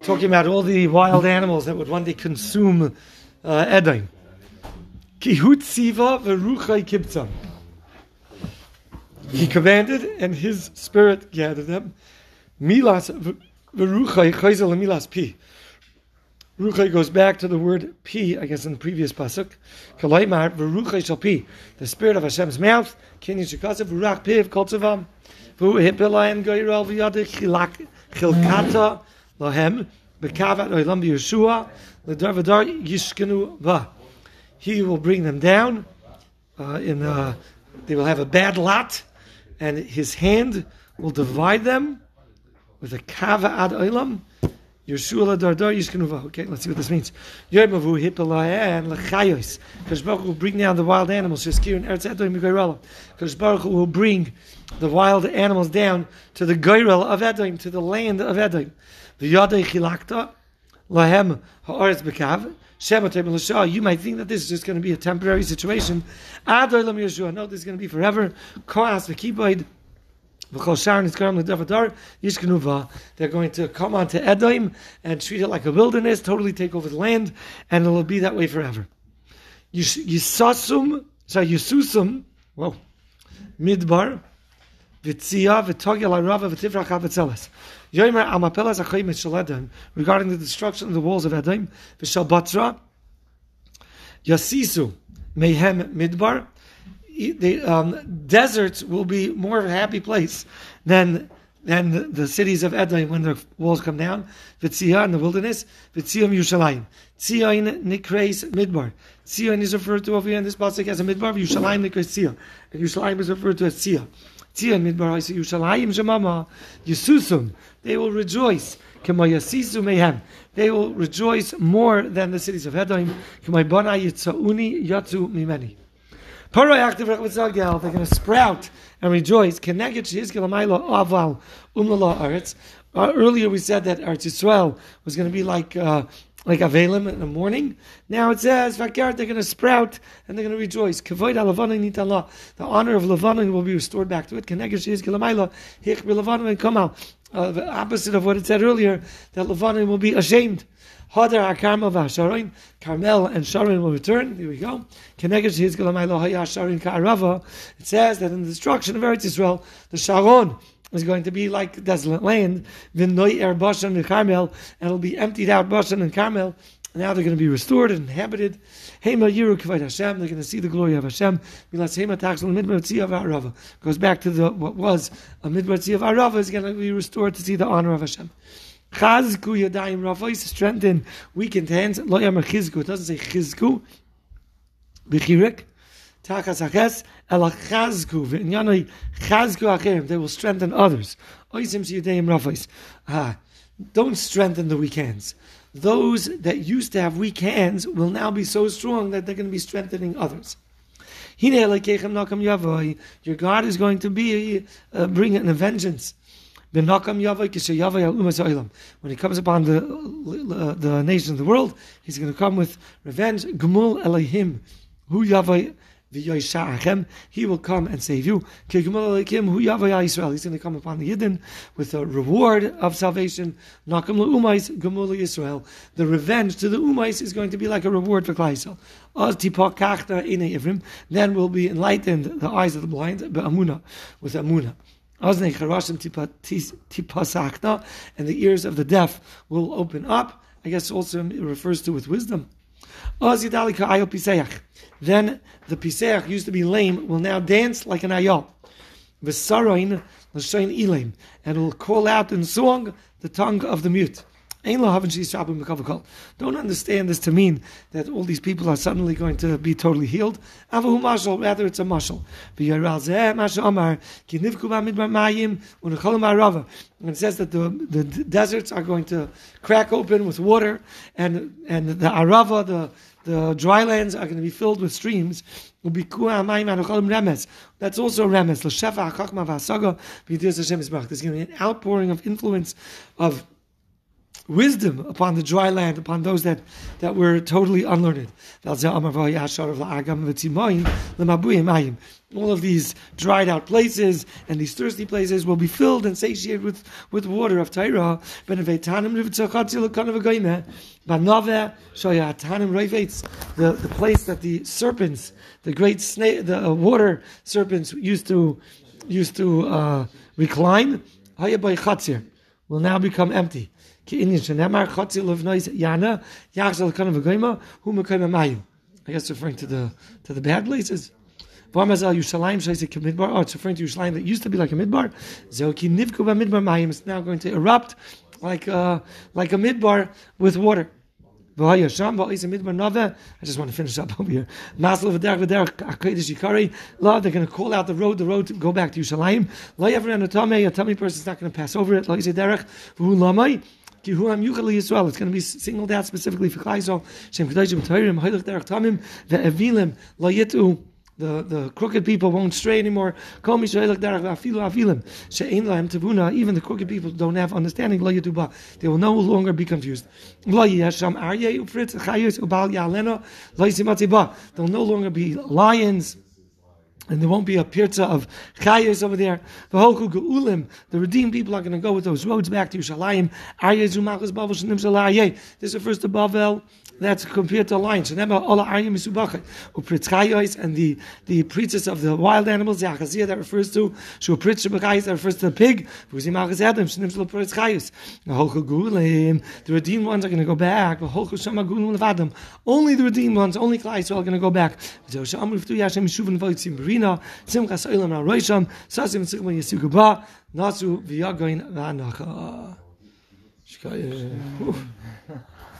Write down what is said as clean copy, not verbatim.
talking about all the wild animals that would one day consume Edom. Kihut siva v'ruchai kibtzam. He commanded, and his spirit gathered them. Milas v'ruchai chayzel milas pi. Ruchai goes back to the word pi, I guess in the previous pasuk. Kalaymar v'ruchai shal pi. The spirit of Hashem's mouth. Kinyin shekasav v'rach piv kol tzavam. V'hipilayim goyrel v'yadeh chilkata lahem b'kavat oilam b'Yeshua l'dar v'dar yishkenu va. He will bring them down. They will have a bad lot, and his hand will divide them with a kava ad oilam. Yeshua l'dar yishkenu va. Okay, let's see what this means. Yomavu hipilayim l'chayos. Because Baruch will bring down the wild animals. Sheskir and Eretz Edom goyrel. Because Baruch will bring the wild animals down to the goyrel of Edom, to the land of Edom. The Yadei Chilakta, Lahem Ha'aretz B'kav, Shematem L'Shah. You might think that this is just going to be a temporary situation. Adoi Lam Yeshua. No, this is going to be forever. Koas V'kiboid, V'chol Sharon Yizkaram L'Davadar, Yishkenuva. They're going to come onto Edom and treat it like a wilderness, totally take over the land, and it'll be that way forever. Yisusum, whoa, Midbar, V'tzia, V'togel Arava, V'tifrach HaVetzeles. Yomer Amapelas Achayim Shaledem, regarding the destruction of the walls of Edom, V'shal Batra, Yasisu, Mehem Midbar. The deserts will be more of a happy place than the cities of Edom when the walls come down. V'tzia in the wilderness, V'tziam Yushalayim. Tzion Nikreis Midbar. Tzion is referred to over here in this pasuk as a Midbar. Yushalayim Nikreis Tzia, and Yushalayim is referred to as Tzia. Tzion Midbar, I say Yushalayim Shemama Yisusum. They will rejoice. K'ma Yasisu Mehem. They will rejoice more than the cities of Edom. K'ma Bana Yitzauni Yatzu Mimeni. They're going to sprout and rejoice. Earlier we said that Eretz Yisrael was going to be like Avelim in the morning. Now it says they're going to sprout and they're going to rejoice. The honor of Levanon will be restored back to it. The opposite of what it said earlier, that Levanon will be ashamed. Hadar HaKarmel v'Hasharon, Carmel and Sharon will return. Here we go. It says that in the destruction of Eretz Yisrael, the Sharon is going to be like desolate land. V'noi Bashan and Carmel, and it'll be emptied out Bashan and Carmel. Now they're going to be restored and inhabited. Hema Yiru Kavod Hashem. They're going to see the glory of Hashem. Milas Hema Taxel Midbar Tzia v'Arava. Goes back to what was a Midbar Tzia v'Arava is going to be restored to see the honor of Hashem. Chazku Yadayim Ravois, strengthen weakened hands. Lo Yamar Chizku. It doesn't say Chizku. B'chirik. Tachas Aches. Ela Chazku. V'inyanoi Chazku Acherim. They will strengthen others. Oisim Yadayim Ravois. Don't strengthen the weak hands. Those that used to have weak hands will now be so strong that they're going to be strengthening others. Your God is going to be bringing a vengeance. When he comes upon the nations of the world, he's going to come with revenge. Gmul Elohim, hu Yavai v'yoshachem. He will come and save you. He's going to come upon the Yidden with a reward of salvation. Nakam le'umais gmul Yisrael. The revenge to the umais is going to be like a reward for Klal Yisrael. Then will be enlightened the eyes of the blind with Amunah. And the ears of the deaf will open up. I guess also it refers to with wisdom. Then the Piseach used to be lame, will now dance like an ayal. And will call out in song the tongue of the mute. Don't understand this to mean that all these people are suddenly going to be totally healed. Rather, it's a mashal. When it says that the deserts are going to crack open with water, and the arava, the dry lands are going to be filled with streams. That's also remes. There's going to be an outpouring of influence of wisdom upon the dry land, upon those that were totally unlearned. All of these dried out places and these thirsty places will be filled and satiated with water of Torah. The place that the serpents, the great snake, the water serpents used to recline, will now become empty. I guess referring to the bad places. Oh, it's referring to Yerushalayim that used to be like a midbar. It's now going to erupt like a midbar with water. I just want to finish up over here. They're going to call out the road to go back to Yerushalayim. A tummy person is not going to pass over it. It's going to be singled out specifically for Klai Yisrael. The crooked people won't stray anymore. Even the crooked people don't have understanding. They will no longer be confused. There'll no longer be lions, and there won't be a pirza of chayos over there. The redeemed people are going to go with those roads back to Yerushalayim. This refers to Bavel. That's compared to lions. And the preachers of the wild animals, that refers to that refers to the pig. The redeemed ones are going to go back. Only the redeemed ones, only Klai Yisrael are going to go back. Nasu v'yagoin v'anacha.